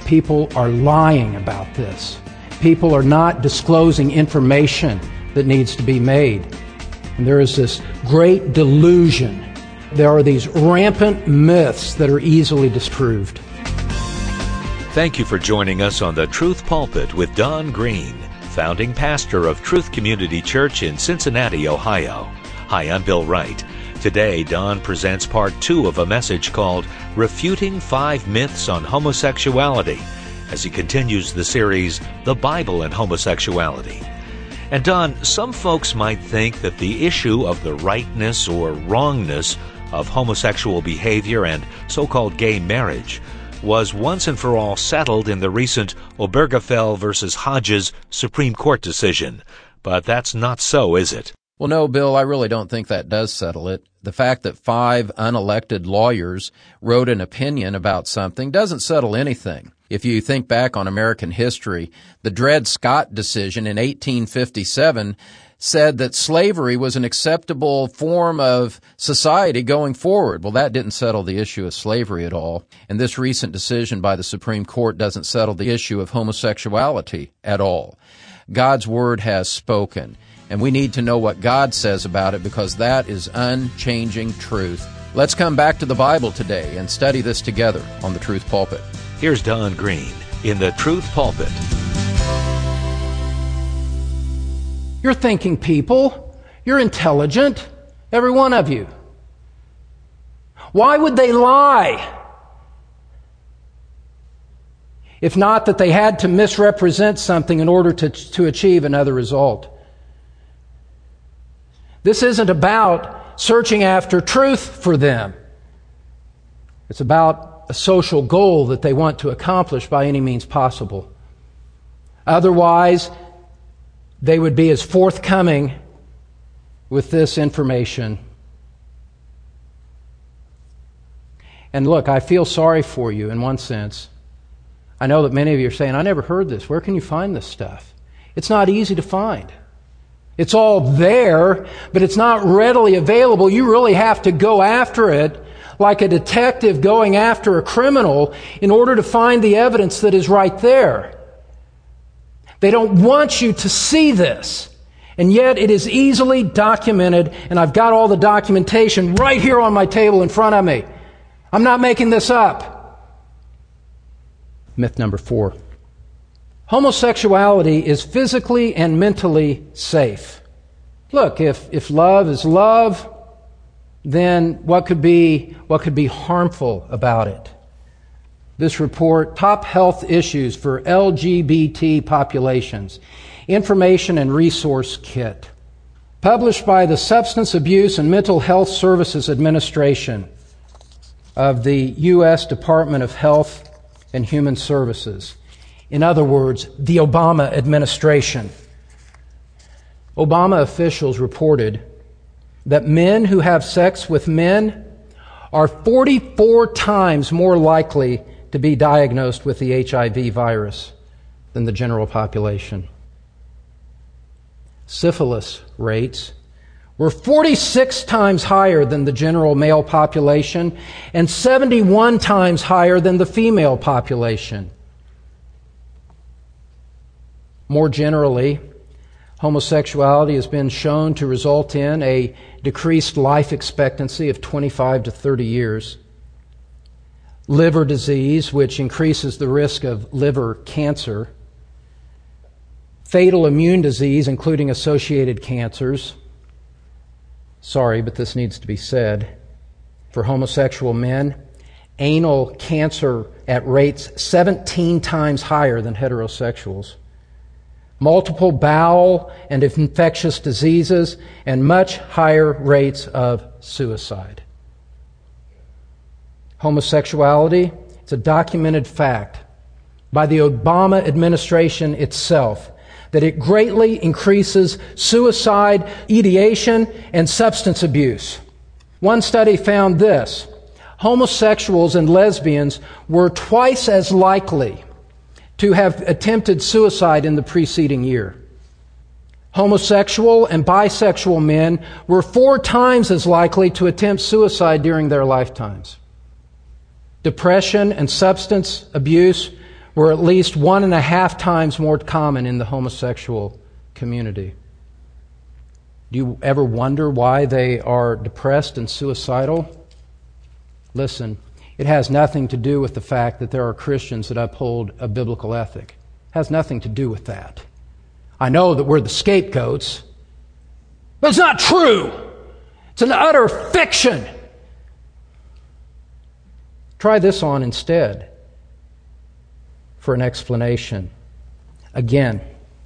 people are lying about this. People are not disclosing information that needs to be made. And there is this great delusion. There are these rampant myths that are easily disproved. Thank you for joining us on the Truth Pulpit with Don Green, founding pastor of Truth Community Church in Cincinnati, Ohio. Hi, I'm Bill Wright. Today, Don presents part 2 of a message called Refuting 5 Myths on Homosexuality, as he continues the series, The Bible and Homosexuality. And Don, some folks might think that the issue of the rightness or wrongness of homosexual behavior and so-called gay marriage was once and for all settled in the recent Obergefell versus Hodges Supreme Court decision. But that's not so, is it? Well, no, Bill, I really don't think that does settle it. The fact that 5 unelected lawyers wrote an opinion about something doesn't settle anything. If you think back on American history, the Dred Scott decision in 1857 said that slavery was an acceptable form of society going forward. Well, that didn't settle the issue of slavery at all. And this recent decision by the Supreme Court doesn't settle the issue of homosexuality at all. God's word has spoken, and we need to know what God says about it because that is unchanging truth. Let's come back to the Bible today and study this together on the Truth Pulpit. Here's Don Green in the Truth Pulpit. You're thinking people. You're intelligent, every one of you. Why would they lie? If not that they had to misrepresent something in order to achieve another result. This isn't about searching after truth for them. It's about a social goal that they want to accomplish by any means possible. Otherwise, they would be as forthcoming with this information. And look, I feel sorry for you in one sense. I know that many of you are saying, I never heard this. Where can you find this stuff? It's not easy to find. It's all there, but it's not readily available. You really have to go after it like a detective going after a criminal in order to find the evidence that is right there. They don't want you to see this. And yet it is easily documented, and I've got all the documentation right here on my table in front of me. I'm not making this up. Myth number 4. Homosexuality is physically and mentally safe. Look, if love is love, then what could be harmful about it? This report, Top Health Issues for LGBT Populations, Information and Resource Kit, published by the Substance Abuse and Mental Health Services Administration of the U.S. Department of Health and Human Services. In other words, the Obama administration. Obama officials reported that men who have sex with men are 44 times more likely to be diagnosed with the HIV virus than the general population. Syphilis rates were 46 times higher than the general male population and 71 times higher than the female population. More generally, homosexuality has been shown to result in a decreased life expectancy of 25 to 30 years. Liver disease, which increases the risk of liver cancer. Fatal immune disease, including associated cancers. Sorry, but this needs to be said. For homosexual men, anal cancer at rates 17 times higher than heterosexuals. Multiple bowel and infectious diseases, and much higher rates of suicide. Homosexuality, it's a documented fact by the Obama administration itself that it greatly increases suicide, ideation, and substance abuse. One study found this: homosexuals and lesbians were twice as likely to have attempted suicide in the preceding year. Homosexual and bisexual men were 4 times as likely to attempt suicide during their lifetimes. Depression and substance abuse were at least 1.5 times more common in the homosexual community. Do you ever wonder why they are depressed and suicidal? Listen, it has nothing to do with the fact that there are Christians that uphold a biblical ethic. It has nothing to do with that. I know that we're the scapegoats, but it's not true. It's an utter fiction. Try this on instead for an explanation. Again,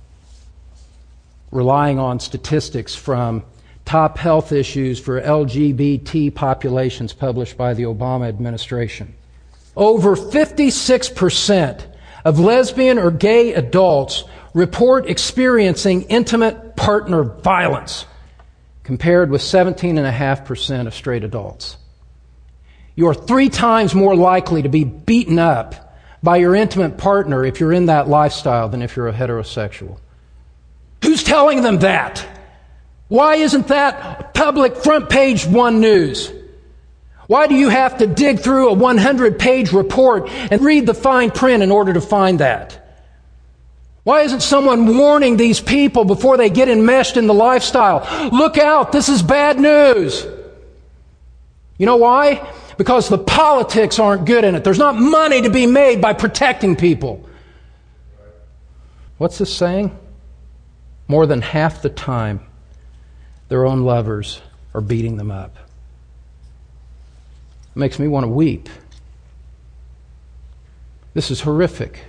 relying on statistics from Top Health Issues for LGBT Populations published by the Obama administration. Over 56% of lesbian or gay adults report experiencing intimate partner violence, compared with 17.5% of straight adults. You are 3 times more likely to be beaten up by your intimate partner if you're in that lifestyle than if you're a heterosexual. Who's telling them that? Why isn't that public front page 1 news? Why do you have to dig through a 100-page report and read the fine print in order to find that? Why isn't someone warning these people before they get enmeshed in the lifestyle? Look out, this is bad news. You know why? Because the politics aren't good in it. There's not money to be made by protecting people. What's this saying? More than half the time, their own lovers are beating them up. It makes me want to weep. This is horrific.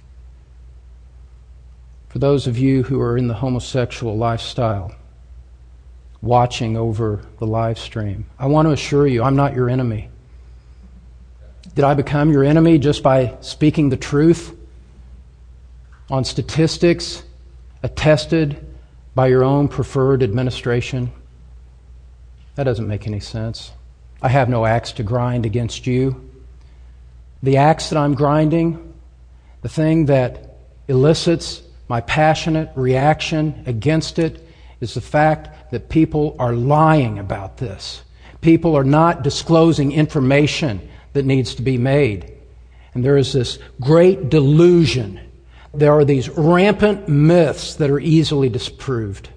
For those of you who are in the homosexual lifestyle, watching over the live stream, I want to assure you, I'm not your enemy. Did I become your enemy just by speaking the truth on statistics attested by your own preferred administration? That doesn't make any sense. I have no axe to grind against you. The axe that I'm grinding, the thing that elicits my passionate reaction against it, is the fact that people are lying about this. People are not disclosing information that needs to be made. And there is this great delusion. There are these rampant myths that are easily disproved.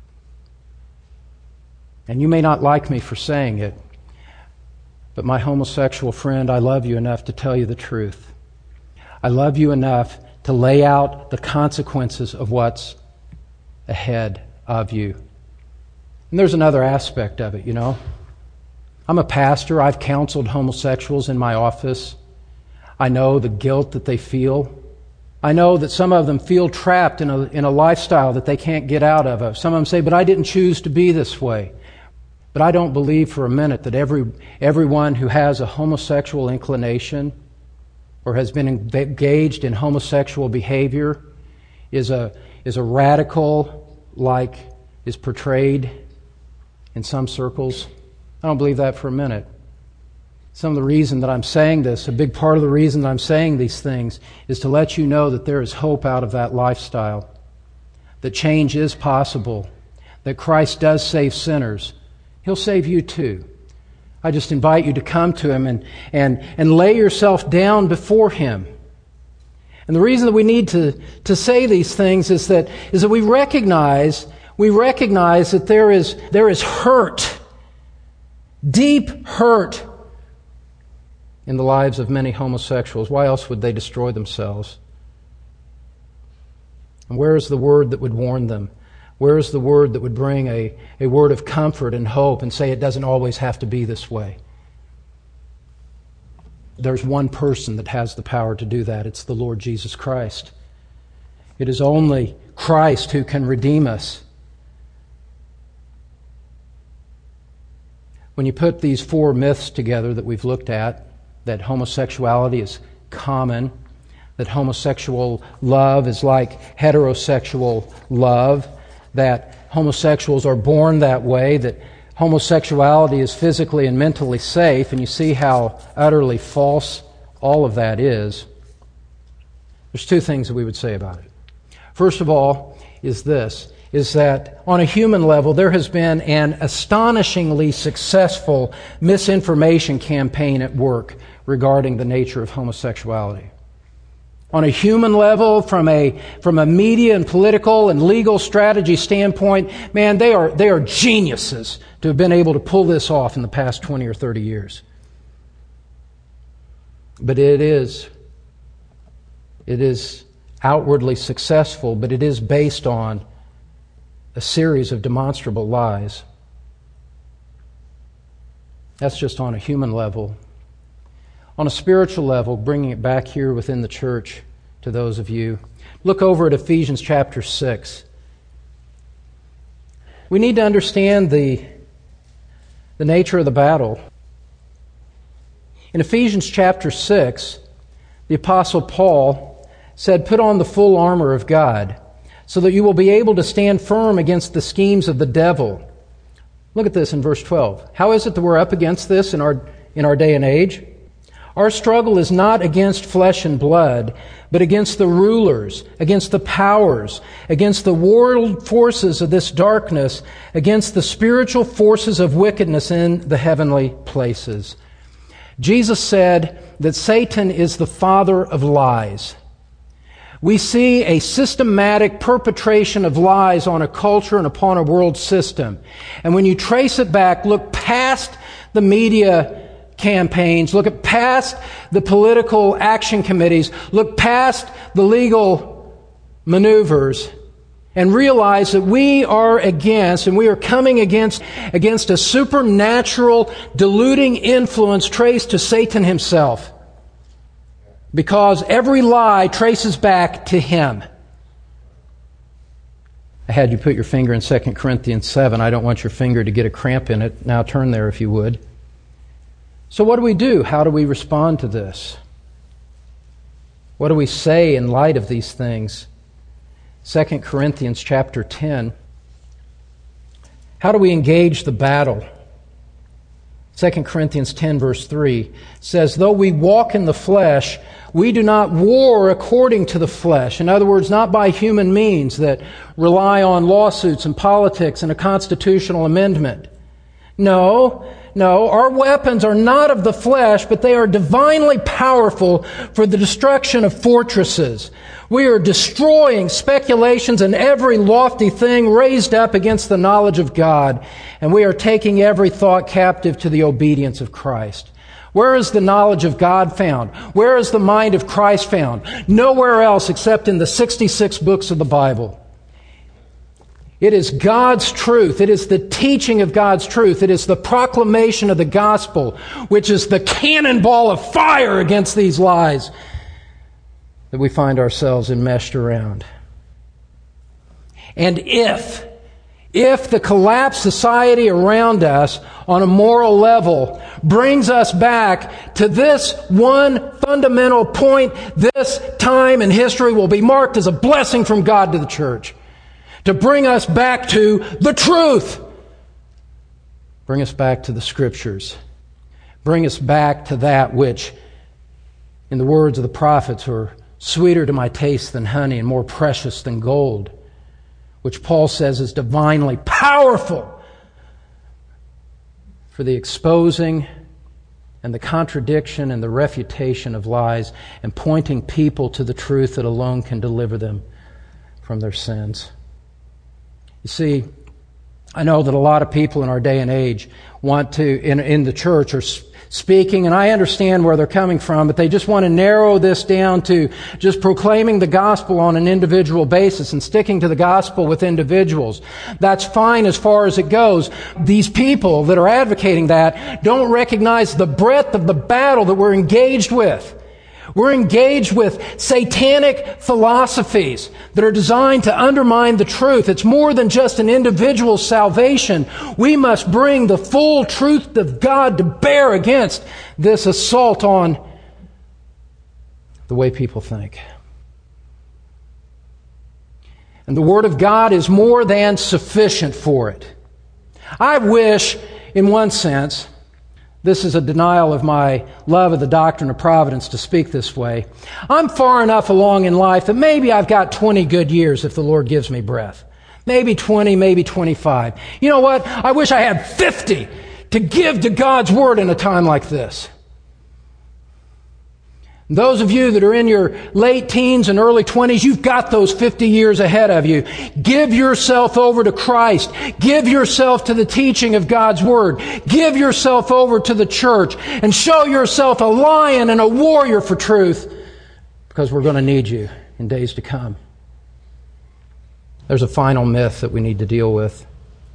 And you may not like me for saying it, but my homosexual friend, I love you enough to tell you the truth. I love you enough to lay out the consequences of what's ahead of you. And there's another aspect of it, you know. I'm a pastor. I've counseled homosexuals in my office. I know the guilt that they feel. I know that some of them feel trapped in a lifestyle that they can't get out of. Some of them say, but I didn't choose to be this way. But I don't believe for a minute that everyone who has a homosexual inclination or has been engaged in homosexual behavior is a radical like is portrayed in some circles. I don't believe that for a minute. Some of the reason that I'm saying this, a big part of the reason that I'm saying these things, is to let you know that there is hope out of that lifestyle, that change is possible, that Christ does save sinners. He'll save you too. I just invite you to come to Him and lay yourself down before Him. And the reason that we need to say these things is that we recognize that there is hurt, deep hurt in the lives of many homosexuals. Why else would they destroy themselves? And where is the word that would warn them? Where is the word that would bring a word of comfort and hope and say it doesn't always have to be this way? There's one person that has the power to do that. It's the Lord Jesus Christ. It is only Christ who can redeem us. When you put these 4 myths together that we've looked at, that homosexuality is common, that homosexual love is like heterosexual love, that homosexuals are born that way, that homosexuality is physically and mentally safe, and you see how utterly false all of that is. There's 2 things that we would say about it. First of all is that on a human level, there has been an astonishingly successful misinformation campaign at work regarding the nature of homosexuality. On a human level, from a media and political and legal strategy standpoint, man, they are geniuses to have been able to pull this off in the past 20 or 30 years. But it is outwardly successful, but it is based on a series of demonstrable lies. That's just on a human level. On a spiritual level, bringing it back here within the church to those of you, look over at Ephesians chapter 6. We need to understand the nature of the battle. In Ephesians chapter 6, the Apostle Paul said, "Put on the full armor of God, so that you will be able to stand firm against the schemes of the devil." Look at this in verse 12. How is it that we're up against this in our day and age? Our struggle is not against flesh and blood, but against the rulers, against the powers, against the world forces of this darkness, against the spiritual forces of wickedness in the heavenly places. Jesus said that Satan is the father of lies. We see a systematic perpetration of lies on a culture and upon a world system. And when you trace it back, look past the media campaigns, look past the political action committees, look past the legal maneuvers, and realize that we are coming against a supernatural deluding influence traced to Satan himself. Because every lie traces back to him. I had you put your finger in 2 Corinthians 7. I don't want your finger to get a cramp in it. Now turn there if you would. So what do? How do we respond to this? What do we say in light of these things? 2 Corinthians chapter 10. How do we engage the battle? 2 Corinthians 10 verse 3 says, "Though we walk in the flesh, we do not war according to the flesh." In other words, not by human means that rely on lawsuits and politics and a constitutional amendment. No, our weapons are not of the flesh, but they are divinely powerful for the destruction of fortresses. We are destroying speculations and every lofty thing raised up against the knowledge of God, and we are taking every thought captive to the obedience of Christ. Where is the knowledge of God found? Where is the mind of Christ found? Nowhere else except in the 66 books of the Bible. It is God's truth. It is the teaching of God's truth. It is the proclamation of the gospel, which is the cannonball of fire against these lies that we find ourselves enmeshed around. And if the collapsed society around us on a moral level brings us back to this one fundamental point, this time in history will be marked as a blessing from God to the church. To bring us back to the truth. Bring us back to the Scriptures. Bring us back to that which, in the words of the prophets, are sweeter to my taste than honey and more precious than gold, which Paul says is divinely powerful for the exposing and the contradiction and the refutation of lies and pointing people to the truth that alone can deliver them from their sins. You see, I know that a lot of people in our day and age want to, in the church, are speaking, and I understand where they're coming from, but they just want to narrow this down to just proclaiming the gospel on an individual basis and sticking to the gospel with individuals. That's fine as far as it goes. These people that are advocating that don't recognize the breadth of the battle that we're engaged with. We're engaged with satanic philosophies that are designed to undermine the truth. It's more than just an individual salvation. We must bring the full truth of God to bear against this assault on the way people think. And the Word of God is more than sufficient for it. I wish, in one sense, this is a denial of my love of the doctrine of providence to speak this way. I'm far enough along in life that maybe I've got 20 good years if the Lord gives me breath. Maybe 20, maybe 25. You know what? I wish I had 50 to give to God's Word in a time like this. Those of you that are in your late teens and early 20s, you've got those 50 years ahead of you. Give yourself over to Christ. Give yourself to the teaching of God's Word. Give yourself over to the church and show yourself a lion and a warrior for truth, because we're going to need you in days to come. There's a final myth that we need to deal with.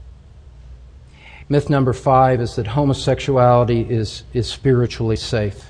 Myth number 5 is that homosexuality is spiritually safe.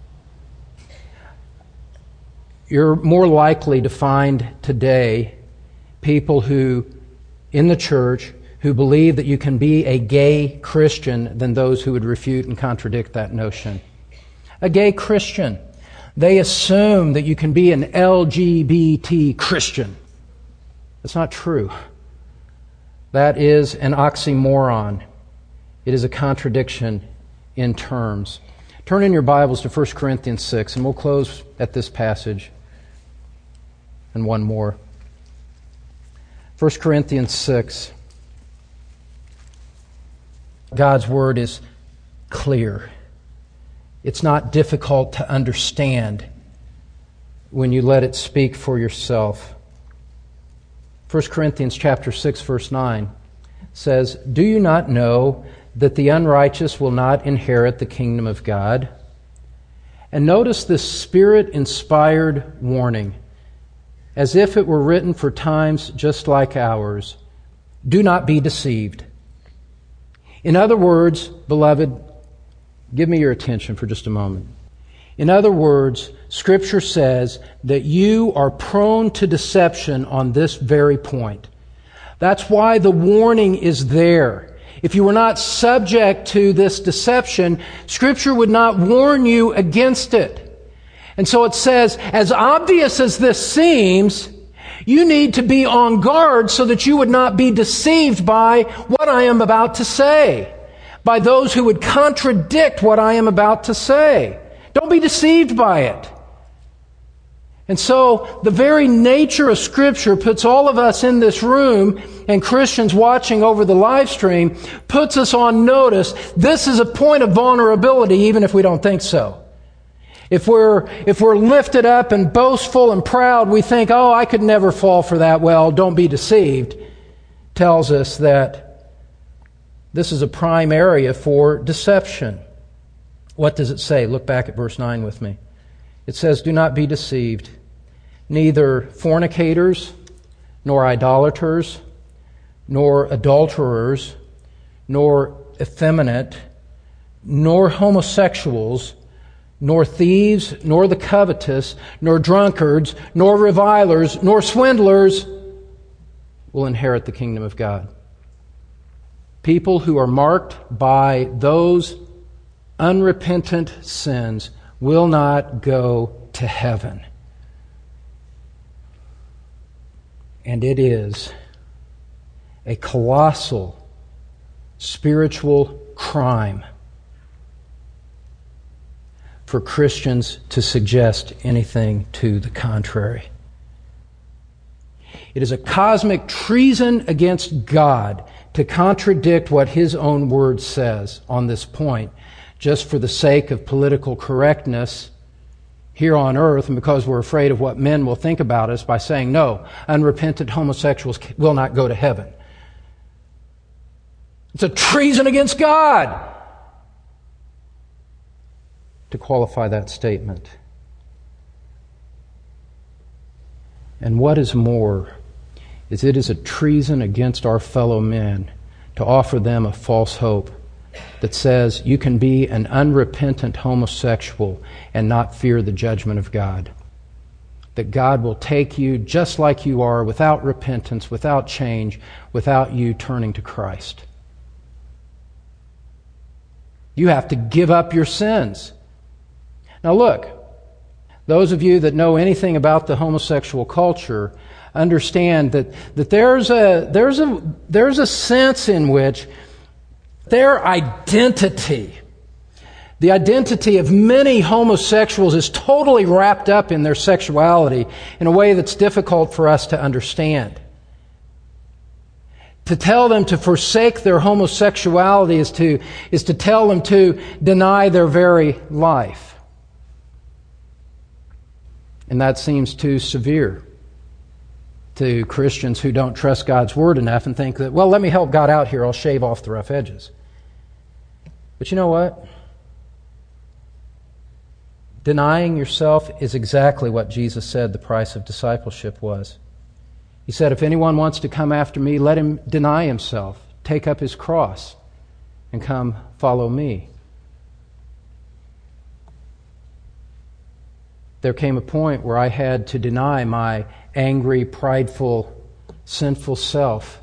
You're more likely to find today people who, in the church, who believe that you can be a gay Christian than those who would refute and contradict that notion. A gay Christian. They assume that you can be an LGBT Christian. That's not true. That is an oxymoron. It is a contradiction in terms. Turn in your Bibles to 1 Corinthians 6, and we'll close at this passage and one more. 1 Corinthians 6. God's Word is clear. It's not difficult to understand when you let it speak for yourself. 1 Corinthians chapter 6, verse 9 says, "Do you not know that the unrighteous will not inherit the kingdom of God?" And notice this Spirit-inspired warning, as if it were written for times just like ours. Do not be deceived. In other words, beloved, give me your attention for just a moment. In other words, Scripture says that you are prone to deception on this very point. That's why the warning is there. If you were not subject to this deception, Scripture would not warn you against it. And so it says, as obvious as this seems, you need to be on guard so that you would not be deceived by what I am about to say, by those who would contradict what I am about to say. Don't be deceived by it. And so the very nature of Scripture puts all of us in this room, and Christians watching over the live stream, puts us on notice. This is a point of vulnerability, even if we don't think so. If we're lifted up and boastful and proud, we think, oh, I could never fall for that. Well, don't be deceived. Tells us that this is a prime area for deception. What does it say? Look back at verse 9 with me. It says, "Do not be deceived. Neither fornicators, nor idolaters, nor adulterers, nor effeminate, nor homosexuals, nor thieves, nor the covetous, nor drunkards, nor revilers, nor swindlers will inherit the kingdom of God." People who are marked by those unrepentant sins will not go to heaven. And it is a colossal spiritual crime for Christians to suggest anything to the contrary. It is a cosmic treason against God to contradict what His own Word says on this point, just for the sake of political correctness here on earth, and because we're afraid of what men will think about us, by saying, no, unrepentant homosexuals will not go to heaven. It's a treason against God to qualify that statement. And what is more, is it is a treason against our fellow men to offer them a false hope that says you can be an unrepentant homosexual and not fear the judgment of God. That God will take you just like you are, without repentance, without change, without you turning to Christ. You have to give up your sins. Now look, those of you that know anything about the homosexual culture understand that there's a sense in which their identity, the identity of many homosexuals, is totally wrapped up in their sexuality in a way that's difficult for us to understand. To tell them to forsake their homosexuality is to tell them to deny their very life. And that seems too severe to Christians who don't trust God's Word enough and think that, well, let me help God out here, I'll shave off the rough edges. But you know what? Denying yourself is exactly what Jesus said the price of discipleship was. He said, if anyone wants to come after me, let him deny himself, take up his cross, and come follow me. There came a point where I had to deny my angry, prideful, sinful self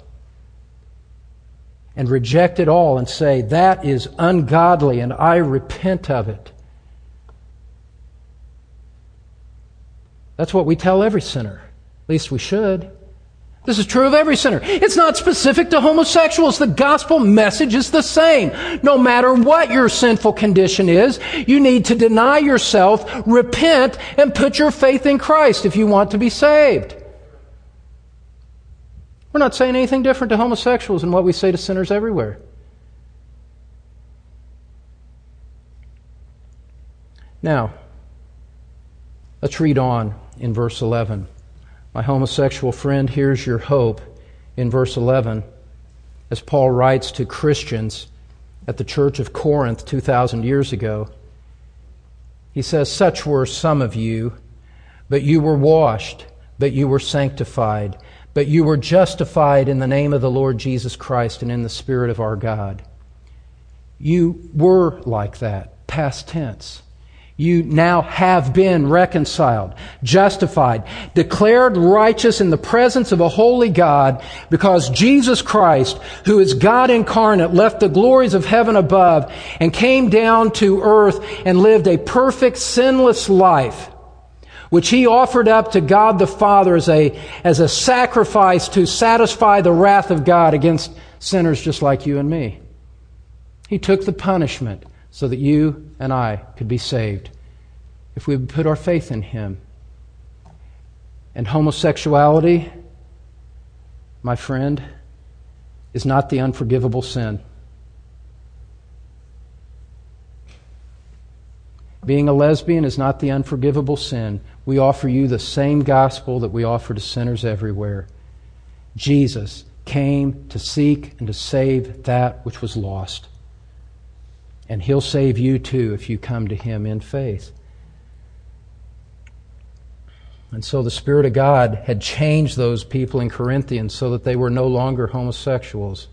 and reject it all and say, that is ungodly and I repent of it. That's what we tell every sinner. At least we should. This is true of every sinner. It's not specific to homosexuals. The gospel message is the same. No matter what your sinful condition is, you need to deny yourself, repent, and put your faith in Christ if you want to be saved. We're not saying anything different to homosexuals than what we say to sinners everywhere. Now, let's read on in verse 11. My homosexual friend, here's your hope in verse 11, as Paul writes to Christians at the church of Corinth 2,000 years ago. He says, such were some of you, but you were washed, but you were sanctified, but you were justified in the name of the Lord Jesus Christ and in the Spirit of our God. You were like that, past tense. You now have been reconciled, justified, declared righteous in the presence of a holy God because Jesus Christ, who is God incarnate, left the glories of heaven above and came down to earth and lived a perfect, sinless life, which He offered up to God the Father as a sacrifice to satisfy the wrath of God against sinners just like you and me. He took the punishment so that you and I could be saved if we would put our faith in Him. And homosexuality, my friend, is not the unforgivable sin. Being a lesbian is not the unforgivable sin. We offer you the same gospel that we offer to sinners everywhere. Jesus came to seek and to save that which was lost. And He'll save you too if you come to Him in faith. And so the Spirit of God had changed those people in Corinthians so that they were no longer homosexuals.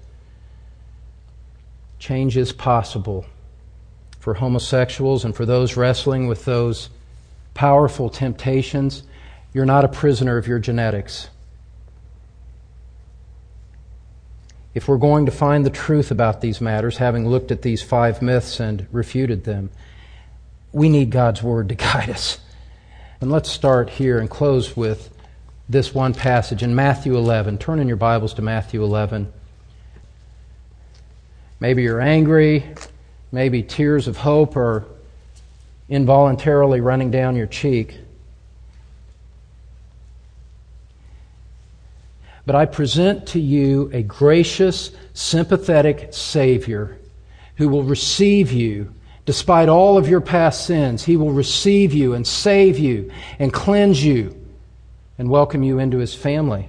Change is possible for homosexuals and for those wrestling with those powerful temptations. You're not a prisoner of your genetics. If we're going to find the truth about these matters, having looked at these 5 myths and refuted them, we need God's Word to guide us. And let's start here and close with this one passage in Matthew 11. Turn in your Bibles to Matthew 11. Maybe you're angry. Maybe tears of hope are involuntarily running down your cheek. But I present to you a gracious, sympathetic Savior who will receive you despite all of your past sins. He will receive you and save you and cleanse you and welcome you into His family.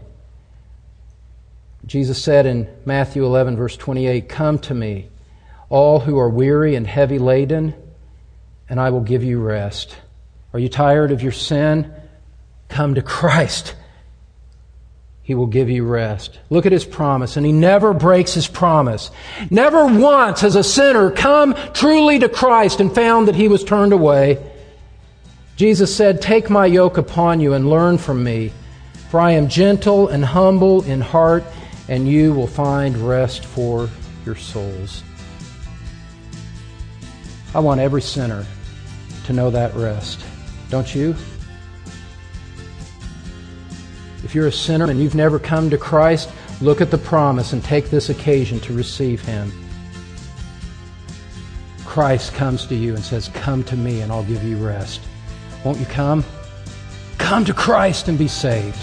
Jesus said in Matthew 11, verse 28, "Come to me, all who are weary and heavy laden, and I will give you rest." Are you tired of your sin? Come to Christ. He will give you rest. Look at His promise, and He never breaks His promise. Never once has a sinner come truly to Christ and found that he was turned away. Jesus said, "Take my yoke upon you and learn from me, for I am gentle and humble in heart, and you will find rest for your souls." I want every sinner to know that rest. Don't you? If you're a sinner and you've never come to Christ, look at the promise and take this occasion to receive Him. Christ comes to you and says, "Come to me and I'll give you rest." Won't you come? Come to Christ and be saved.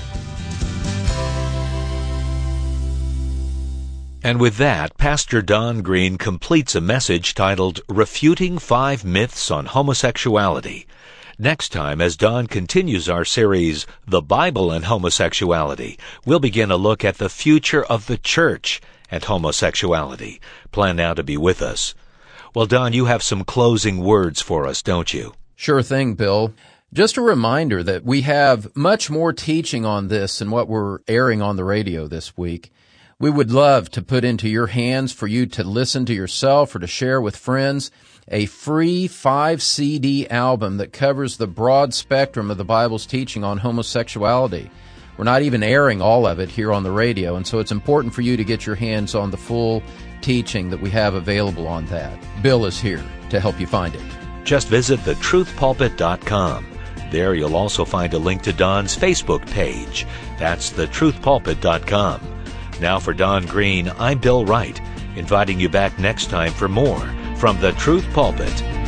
And with that, Pastor Don Green completes a message titled Refuting 5 Myths on Homosexuality. Next time, as Don continues our series, The Bible and Homosexuality, we'll begin a look at the future of the church and homosexuality. Plan now to be with us. Well, Don, you have some closing words for us, don't you? Sure thing, Bill. Just a reminder that we have much more teaching on this than what we're airing on the radio this week. We would love to put into your hands for you to listen to yourself or to share with friends a free 5-CD album that covers the broad spectrum of the Bible's teaching on homosexuality. We're not even airing all of it here on the radio, and so it's important for you to get your hands on the full teaching that we have available on that. Bill is here to help you find it. Just visit thetruthpulpit.com. There you'll also find a link to Don's Facebook page. That's thetruthpulpit.com. Now for Don Green, I'm Bill Wright, inviting you back next time for more from the Truth Pulpit.